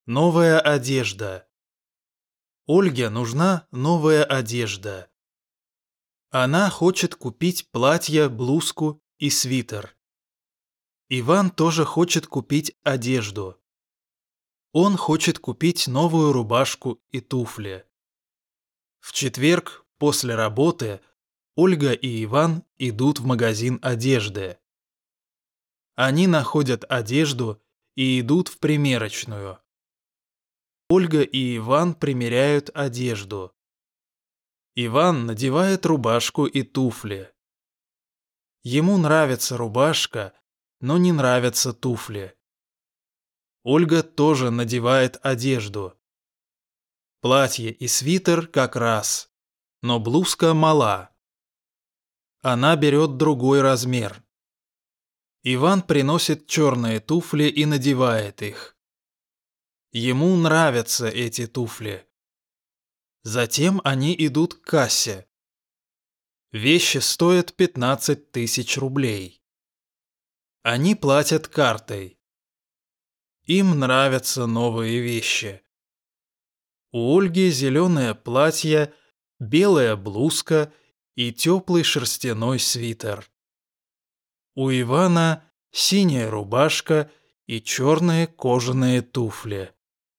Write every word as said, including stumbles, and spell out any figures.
Новая одежда. Ольге нужна новая одежда. Она хочет купить платье, блузку и свитер. Иван тоже хочет купить одежду. Он хочет купить новую рубашку и туфли. В четверг после работы Ольга и Иван идут в магазин одежды. Они находят одежду и идут в примерочную. Ольга и Иван примеряют одежду. Иван надевает рубашку и туфли. Ему нравится рубашка, но не нравятся туфли. Ольга тоже надевает одежду. Платье и свитер как раз, но блузка мала. Она берет другой размер. Иван приносит черные туфли и надевает их. Ему нравятся эти туфли. Затем они идут к кассе. Вещи стоят пятнадцать тысяч рублей. Они платят картой. Им нравятся новые вещи. У Ольги зеленое платье, белая блузка и теплый шерстяной свитер. У Ивана синяя рубашка и черные кожаные туфли.